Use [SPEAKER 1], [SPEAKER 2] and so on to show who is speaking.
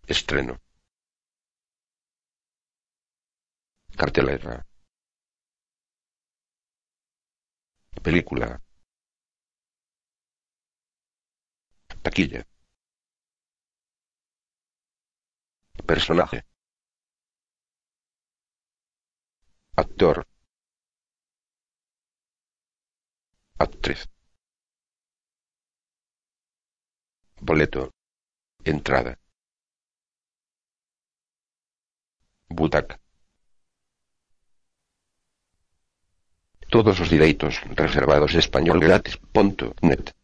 [SPEAKER 1] Estreno. Cartelera. Película. Taquilla. Personaje. Actor. Actriz. Boleto. Entrada. Butaca. Todos os direitos reservados españolgratis.net.